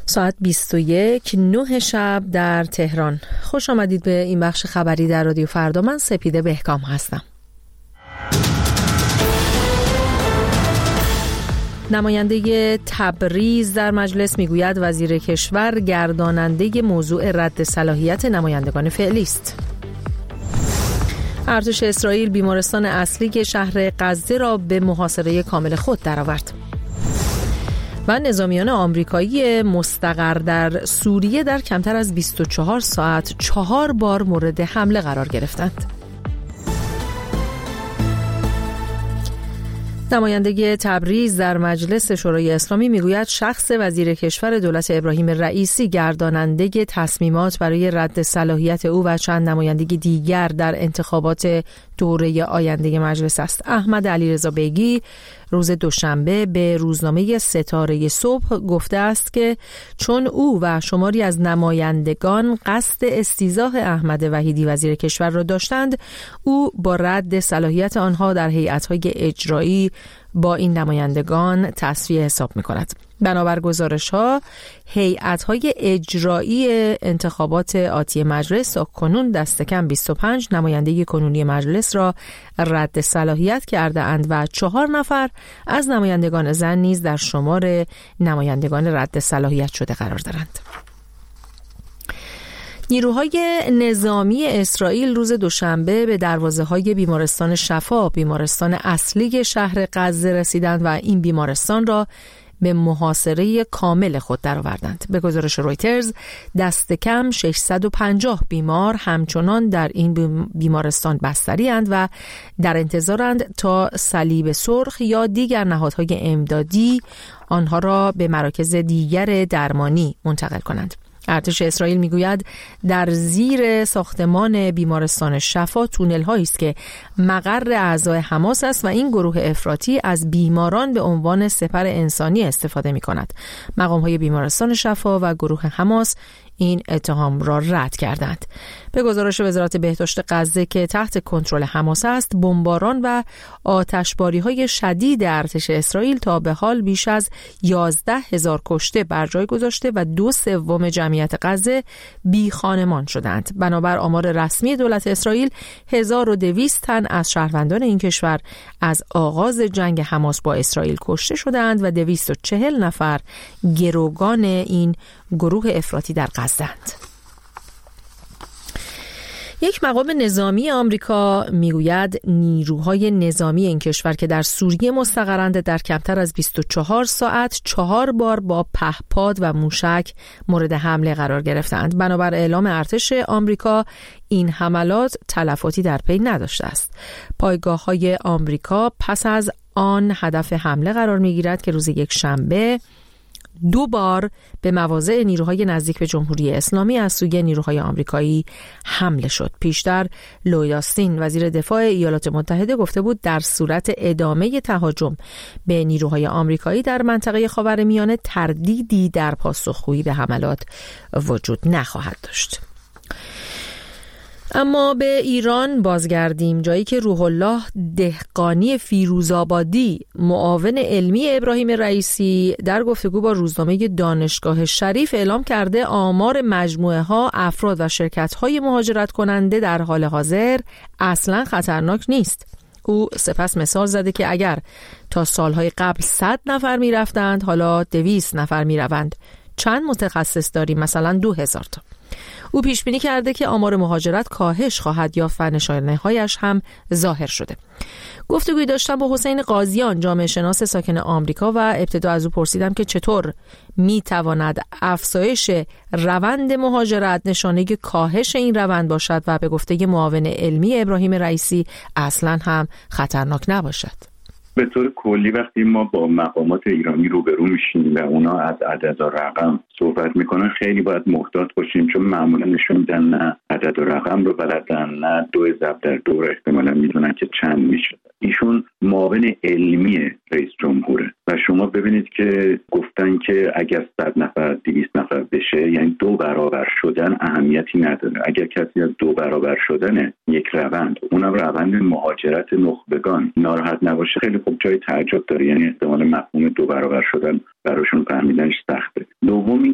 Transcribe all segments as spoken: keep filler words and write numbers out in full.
ساعت بیست و یک نه شب در تهران. خوش آمدید به این بخش خبری در رادیو فردا. من سپیده بهکام هستم. نماینده تبریز در مجلس میگوید وزیر کشور گرداننده موضوع رد صلاحیت نمایندگان فعلی است. ارتش اسرائیل بیمارستان اصلی شهر غزه را به محاصره کامل خود درآورد. و نظامیان آمریکایی مستقر در سوریه در کمتر از بیست و چهار ساعت چهار بار مورد حمله قرار گرفتند. نماینده تبریز در مجلس شورای اسلامی میگوید شخص وزیر کشور دولت ابراهیم رئیسی گرداننده تصمیمات برای رد صلاحیت او و چند نماینده دیگر در انتخابات دوره آینده مجلس است. احمد علیرضا بیگی روز دوشنبه به روزنامه ستاره صبح گفته است که چون او و شماری از نمایندگان قصد استیضاح احمد وحیدی وزیر کشور را داشتند، او با رد صلاحیت آنها در هیئت‌های اجرایی با این نمایندگان تصفیه حساب می‌کند. بنابر گزارش‌ها، هیئت‌های اجرایی انتخابات آتی مجلس تا کنون دست کم بیست و پنج نماینده کنونی مجلس را رد صلاحیت کرده اند و چهار نفر از نمایندگان زن نیز در شمار نمایندگان رد صلاحیت شده قرار دارند. نیروهای نظامی اسرائیل روز دوشنبه به دروازه‌های بیمارستان شفا، بیمارستان اصلی شهر غزه رسیدند و این بیمارستان را به محاصره کامل خود درآوردند. به گزارش رویترز دست کم ششصد و پنجاه بیمار همچنان در این بیمارستان بستری اند و در انتظارند تا صلیب سرخ یا دیگر نهادهای امدادی آنها را به مراکز دیگر درمانی منتقل کنند. ارتش اسرائیل میگوید در زیر ساختمان بیمارستان شفا تونل هایی است که مقر اعضای حماس است و این گروه افراطی از بیماران به عنوان سپر انسانی استفاده می کند. مقام های بیمارستان شفا و گروه حماس این اتهام را رد کردند. به گزارش وزارت بهداشت غزه که تحت کنترل حماس است، بمباران و آتشباری‌های شدید ارتش اسرائیل تا به حال بیش از یازده هزار کشته بر جای گذاشته و دو سوم جمعیت غزه بی خانمان شدند. بنابر آمار رسمی دولت اسرائیل، هزار و دویست تن از شهروندان این کشور از آغاز جنگ حماس با اسرائیل کشته شدند و دویست و چهل نفر گروگان این گروه افراطی در غزه‌اند. یک مقام نظامی آمریکا میگوید نیروهای نظامی این کشور که در سوریه مستقرند در کمتر از بیست و چهار ساعت چهار بار با پهپاد و موشک مورد حمله قرار گرفتند. بنابر اعلام ارتش آمریکا این حملات تلفاتی در پی نداشته است. پایگاه‌های آمریکا پس از آن هدف حمله قرار میگیرد که روز یک شنبه دو بار به مواضع نیروهای نزدیک به جمهوری اسلامی از سوی نیروهای آمریکایی حمله شد. پیشتر لوید آستین وزیر دفاع ایالات متحده گفته بود در صورت ادامه تهاجم به نیروهای آمریکایی در منطقه خاورمیانه تردیدی در پاسخگویی به حملات وجود نخواهد داشت. اما به ایران بازگردیم، جایی که روح الله دهقانی فیروزآبادی معاون علمی ابراهیم رئیسی در گفتگو با روزنامه دانشگاه شریف اعلام کرده آمار مجموعه ها افراد و شرکت های مهاجرت کننده در حال حاضر اصلا خطرناک نیست. او سپس مثال زده که اگر تا سالهای قبل صد نفر می رفتند حالا دویست نفر می روند. چند متخصص داریم؟ مثلا دو هزار تا. او پیش بینی کرده که آمار مهاجرت کاهش خواهد یافت و نشانه‌هایش هم ظاهر شده. گفتگویی داشتم با حسین قاضیان، جامعه شناس ساکن آمریکا، و ابتدا از او پرسیدم که چطور میتواند افزایش روند مهاجرت نشانه کاهش این روند باشد و به گفته معاون علمی ابراهیم رئیسی اصلاً هم خطرناک نباشد. به طور کلی وقتی ما با مقامات ایرانی روبرو میشیم و اونا از عدد و رقم صحبت میکنن خیلی باید محتاط باشیم، چون معمولا نشون میدن نه عدد و رقم رو بلدن نه دو ضرب در دو رو احتمالا میدونن که چند میشه. ایشون معاون علمی رئیس جمهوره و شما ببینید که گفتن که اگر صد نفر دویست نفر بشه یعنی دو برابر شدن اهمیتی نداره. اگر کسی از دو برابر شدن یک روند، اونم روند مهاجرت نخبگان، ناراحت نباشه خیلی خوب جای تعجب داره، یعنی احتمال مفهوم دو برابر شدن براشون فهمیدنش سخته. دوم این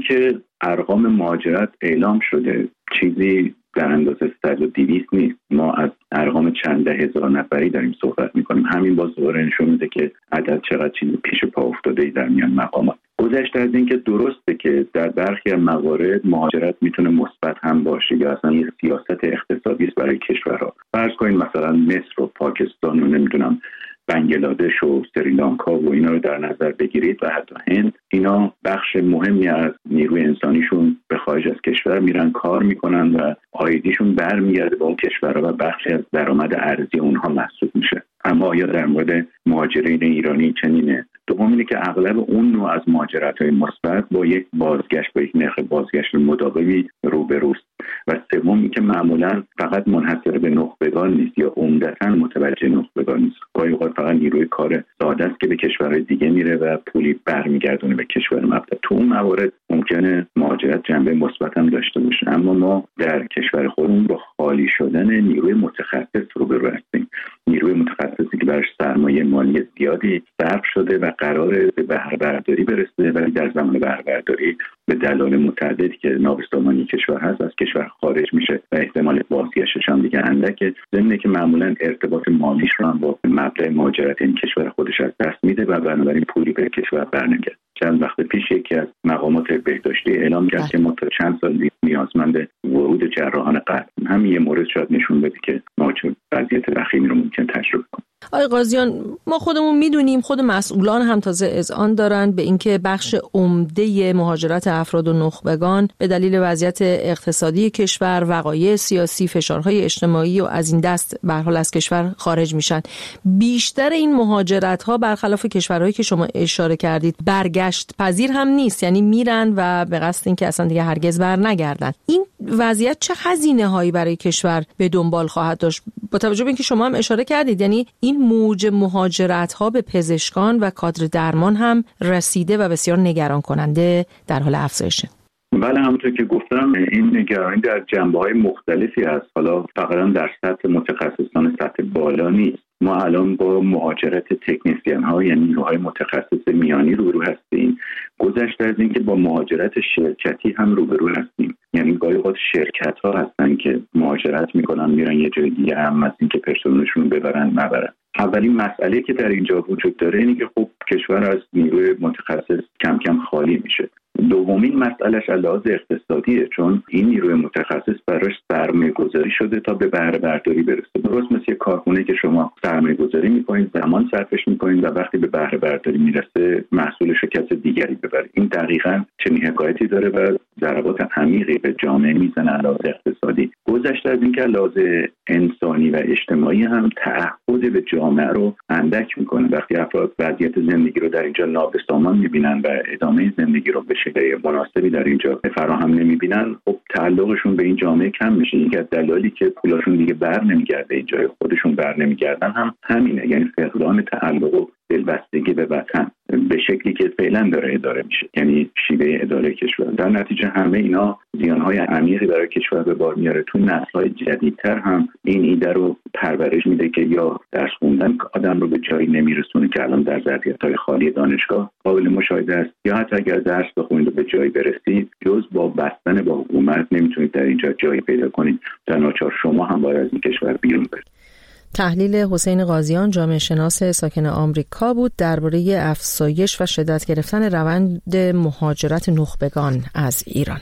اینکه ارقام مهاجرت اعلام شده چیزی در اندازه صد و دویست نیست. ما از ارقام چند ده هزار نفری داریم صحبت میکنیم. همین باز دوباره نشون میده که عدد چقدر چیزی پیش پا افتاده در میان مقامات. گذشته از این که درسته که در برخی از موارد مهاجرت میتونه مثبت هم باشه یا اصلا یه سیاست اقتصادی است برای کشورها. فرض کنید مثلا مصر و پاکستان و نمیدونم بنگلادش و سریلانکا و اینا رو در نظر بگیرید و حتی هند، اینا بخش مهمی از نیروی انسانیشون به خارج از کشور میرن کار میکنن و عایدیشون برمیگرده به اون کشورها و بخشی از درآمد ارزی اونها محسوب میشه. اما آیا در مورد مهاجرین ایرانی چنینه؟ دوم اینه که اغلب اون نوع از مهاجرت‌های مثبت با یک بازگشت با یک نرخ بازگشت مداومی روبروست. و سوم اینکه معمولا فقط منحصر به نخبگان نیست یا عمدتاً متوجه نخبگان نیست. گاهی اوقات فقط نیروی کار ساده است که به کشورهای دیگه میره و پولی برمیگردونه به کشور مبدا. تو اون موارد ممکنه مهاجرت جنبه مثبت هم داشته باشه. اما ما در کشور خودمون با خالی شدن نیروی متخصص روبرو هستیم. نیروی متخصصی که براش سرمایه مالی زیادی صرف شده و قراره به بهره برداری برسه، ولی در زمان بهره برداری به دلایل متعددی که نابسامانی کشور هست از کشور خارج میشه و احتمال بازگشتش هم دیگه اندکه. ضمن که معمولا ارتباط مالیش رو هم با مبدأ مهاجرت این کشور خودش از دست میده و بنابراین پولی به کشور برنمیگرده. چند وقت پیش یکی از مقامات بهداشتی اعلام کرد که ما تا چند سال نیازمند ورود جراحان قلب. همین یه مورد شاید نشون بده که ما چه وضعیت وخیمی رو ممکن تجربه کنیم. آقای قاضیان، ما خودمون میدونیم، خود مسئولان هم تازه اذعان دارند به اینکه بخش عمده مهاجرت افراد و نخبگان به دلیل وضعیت اقتصادی کشور، وقایع سیاسی، فشارهای اجتماعی و از این دست به هر حال از کشور خارج میشن. بیشتر این مهاجرت ها برخلاف کشورهایی که شما اشاره کردید برگشت پذیر هم نیست، یعنی میرن و به قصد اینکه اصلا دیگه هرگز بر نگردن. این وضعیت چه هزینه هایی برای کشور به دنبال خواهد داشت؟ با توجه به اینکه شما هم اشاره کردید، یعنی این موج مهاجرت ها به پزشکان و کادر درمان هم رسیده و بسیار نگران کننده در حال افزایشه. بله، همونطور که گفتم این نگرانی در جنبه‌های مختلفی هست. حالا فقط در سطح متخصصان سطح بالا نیست. ما الان با مهاجرت تکنیسیان ها یعنی نیروهای متخصص میانی روبرو هستیم. گذشته از این که با مهاجرت شرکتی هم روبرو هستیم. یعنی گاهی اوقات شرکت ها هستن که مهاجرت میکنن میرن یه جای دیگه، هم از این که پرسنلشون ببرن نبرن. اولین مسئله که در اینجا وجود داره اینه که خب کشور از نیروی متخصص کم کم خالی میشه. دومین مسئلهش لحاظ اقتصادیه، چون این نیروی متخصص براش سرمایه گذاری شده تا به بهره برداری برسه. درست مثل یک کارخونه که شما سرمایه گذاری میکنید، زمان صرفش میکنید و وقتی به بهره برداری میرسه محصولش رو کس دیگری ببره. این دقیقاً چنین حکایتی داره و ضربات عمیقی به جامعه میزنه لحاظ اقتصادی. گذشته از این که لحاظ انسانی و اجتماعی هم تعهد به جامعه رو اندک میکنه. وقتی افراد وضعیت زندگی رو در اینجا نابسامان میبینن و ادامه زندگی رو به شکل مناسبی در اینجا فراهم نمیبینن، خب تعلقشون به این جامعه کم میشه. یکی از دلایلی که پولاشون دیگه بر نمیگرده، اینجای خودشون بر نمیگردن هم همینه، یعنی فقدان تعلق و دلبستگی به وطن به شکلی که فعلا داره اداره میشه، یعنی شیوه اداره کشور. در نتیجه همه اینا زیانهای عمیقی برای کشور به بار میاره. تو نسل‌های جدیدتر هم این ایده رو پرورش میده که یا درس خوندن آدم رو به جایی نمیرسونه که الان در ظرفیت‌های خالی دانشگاه قابل مشاهده است، یا حتی اگر درس بخونید و به جایی برسید جز با بستن با حکومت نمیتونید در اینجا جایی پیدا کنید. در ناچار شما هم باید از این کشور بیرون برید. تحلیل حسین قاضیان، جامعه شناس ساکن آمریکا بود درباره افزایش و شدت گرفتن روند مهاجرت نخبگان از ایران.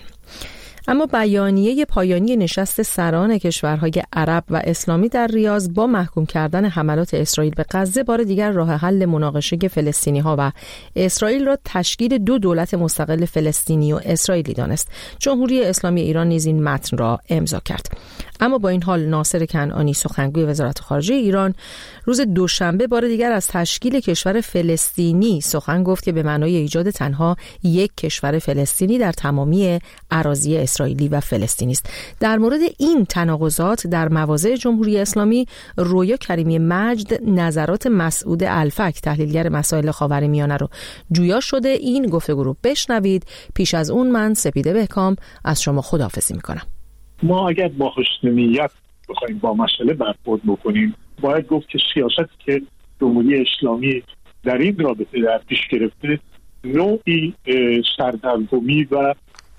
اما بیانیه پایانی نشست سران کشورهای عرب و اسلامی در ریاض با محکوم کردن حملات اسرائیل به غزه بار دیگر راه حل مناقشه فلسطینی‌ها و اسرائیل را تشکیل دو دولت مستقل فلسطینی و اسرائیلی دانست. جمهوری اسلامی ایران نیز این متن را امضا کرد. اما با این حال ناصر کنعانی سخنگوی وزارت خارجه ایران روز دوشنبه بار دیگر از تشکیل کشور فلسطینی سخن گفت که به معنای ایجاد تنها یک کشور فلسطینی در تمامی اراضی اسرائیلی و فلسطینی است. در مورد این تناقضات در مواضع جمهوری اسلامی، رویا کریمی مجد نظرات مسعود الفک تحلیلگر مسائل خاورمیانه رو جویا شده. این گفتگو رو بشنوید. پیش از اون من سپیده بهکام از شما خداحافظی میکنم. ما اگر با حسن نیت بخوایم با مسئله برخورد بکنیم، باید گفت که سیاستی که جمهوری اسلامی در این رابطه در پیش گرفته نوعی سردرگمی و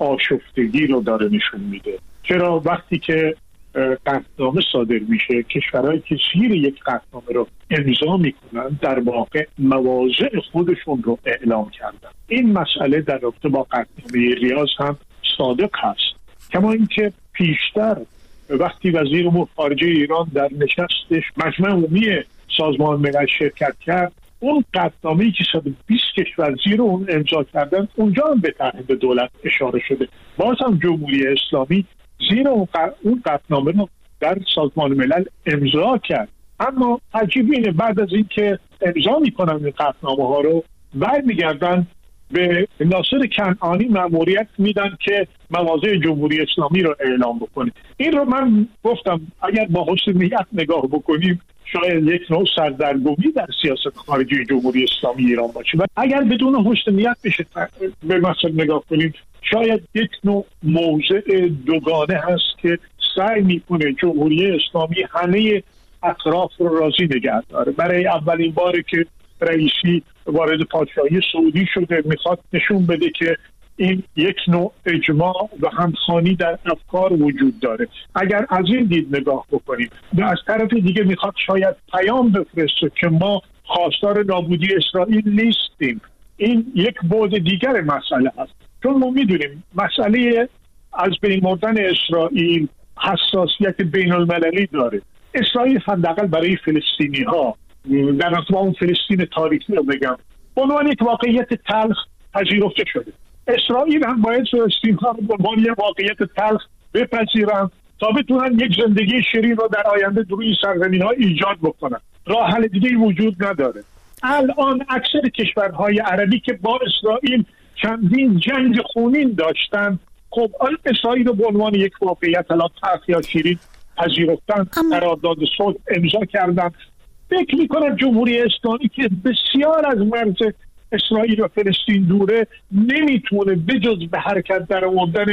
آشفتگی رو داره نشون میده. چرا وقتی که قطعنامه صادر میشه، کشورهایی که زیر یک قطعنامه رو امضا میکنن در واقع مواضع خودشون رو اعلام کردن. این مسئله در رابطه با قطعنامه ریاض هم صادق هست. کما اینکه پیشتر وقتی وزیر امور خارجه ایران در نشستش مجمع عمومی سازمان ملل شرکت کرد، اون قطعنامه‌ای که صد و بیست کشور زیر اون امضا کردن، اونجا هم به تعهد دولت اشاره شده. باز هم جمهوری اسلامی زیر اون قطعنامه رو در سازمان ملل امضا کرد. اما عجیب اینه بعد از اینکه امضا میکنن این قطعنامه ها رو، برمیگردن به ناصر کنعانی مأموریت میدن که مواضع جمهوری اسلامی رو اعلام بکنه. این رو من گفتم اگر با حسن نیت نگاه بکنیم شاید یک نوع سردرگمی در سیاست خارجی جمهوری اسلامی ایران باشه، و اگر بدون حسن نیت بشه به مسئله نگاه کنیم شاید یک نوع موضع دوگانه هست که سعی میکنه جمهوری اسلامی همه اطراف رو راضی نگه داره. برای اولین باره که رئیسی وارد پادشاهی سعودی شده میخواد نشون بده که این یک نوع اجماع و همخوانی در افکار وجود داره. اگر از این دید نگاه بکنیم و از طرف دیگه میخواد شاید پیام بفرسته که ما خواستار نابودی اسرائیل نیستیم. این یک بعد دیگر مسئله هست، چون ما میدونیم مسئله از بین بردن اسرائیل حساسیت بین المللی داره. اسرائیل حداقل برای فلسطینی ها، در اصل اون فلسطین تاریخی رو بگم، به عنوان یک واقعیت تلخ پذیرفته شده. اسرائیل هم باید فلسطین ها رو به عنوان یک واقعیت تلخ بپذیرن تا بتونن یک زندگی شیرین رو در آینده روی این سرزمین ها ایجاد بکنن. راه حل دیگه وجود نداره. الان اکثر کشورهای عربی که با اسرائیل چندین جنگ خونین داشتن، خب آن اسرائیل رو به عنوان یک واقعیت الان تلخ یا شیرین پذیرفتن، قرارداد صلح امضا کردن. فکر میکنم جمهوری اسلامی که بسیار از مرز اسرائیل و فلسطین دوره نمیتونه بجز به حرکت در آوردن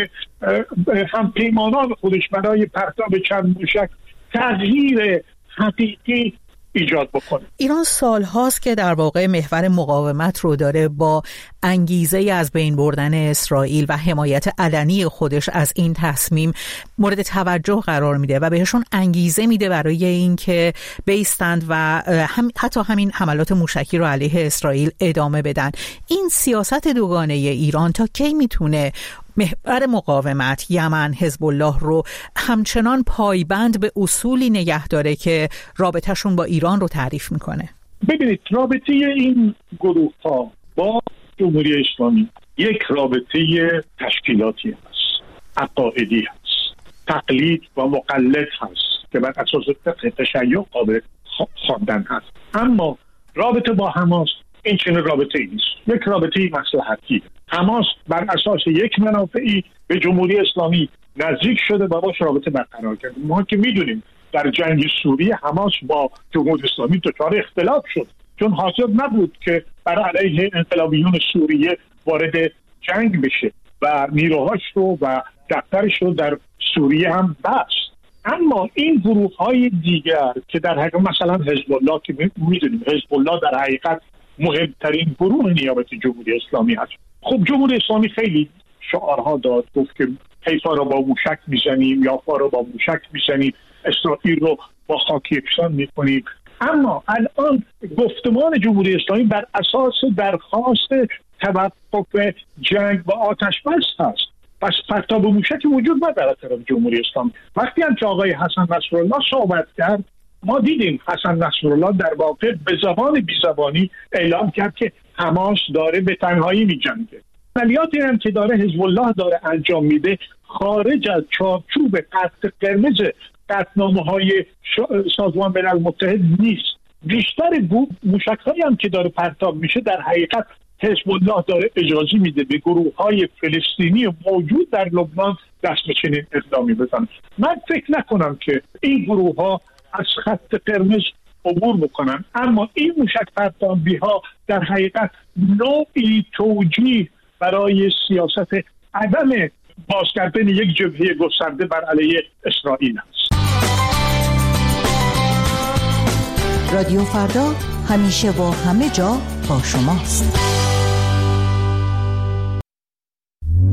هم پیمانان خودش برای پرتاب چند موشک تغییر حقیقی ایجاد بکنه. ایران سال هاست که در واقع محور مقاومت رو داره، با انگیزه از بین بردن اسرائیل و حمایت علنی خودش از این تصمیم مورد توجه قرار میده و بهشون انگیزه میده برای اینکه بیستند و هم حتی همین حملات موشکی رو علیه اسرائیل ادامه بدن. این سیاست دوگانه ایران تا کی میتونه محور مقاومت یمن، حزب الله رو همچنان پایبند به اصولی نگه داره که رابطهشون با ایران رو تعریف میکنه؟ ببینید، رابطه این گروه ها با جمهوری اسلامی یک رابطه تشکیلاتی هست، عقائدی هست، تقلید و مقلد هست که بر اساس فقه تشیع قابل خواندن هست. اما رابطه با حماس این چنین رابطه ای نیست، یک رابطه مصلحتی. حماس بر اساس یک منافعی به جمهوری اسلامی نزدیک شده و باش رابطه برقرار کرده. ما که میدونیم در جنگ سوریه حماس با جمهوری اسلامی دچار اختلاف شد، چون حاضر نبود که بر علیه انقلابیون سوریه وارد جنگ بشه و نیروهاش رو و دفترش رو در سوریه هم بست. اما این گروه های دیگر که در حقیقت مثلا حزب الله که میدونیم حزب الله در حقیقت مهمترین گروه نیابت جمهوری اسلامی هست. خب جمهوری اسلامی خیلی شعارها داد، گفت که حیفا رو با موشک میزنیم، یافا رو با موشک میزنیم، اسرائیل رو با خاک یکسان میکنیم. اما الان گفتمان جمهوری اسلامی بر اساس درخواست توقف جنگ و آتش بس هست. پس پرتاب موشک وجود نداره طرف جمهوری اسلامی. وقتی هم که آقای حسن نصرالله صحبت کرد، ما دیدیم حسن نصرالله در واقع به زبان بی زبانی اعلام کرد که حماس داره به تنهایی می جنگه. عملیاتی هم که داره حزب الله داره انجام میده خارج از چارچوب خط قرمز قطعنامه‌های سازمان ملل متحد نیست. بیشتر موشک‌هایی هم که داره پرتاب میشه در حقیقت حزب الله داره اجازه میده به گروه‌های فلسطینی موجود در لبنان دست به چنین اقدامی بزنن. من فکر نکنم که این گروه‌ها از خط قرمز عبور بکنن، اما این موشک پرتابی‌ها در حقیقت نوعی توجیه برای سیاست عدم بازگردن یک جبهه گسترده بر علیه اسرائیل است. رادیو فردا همیشه با همه جا با شماست.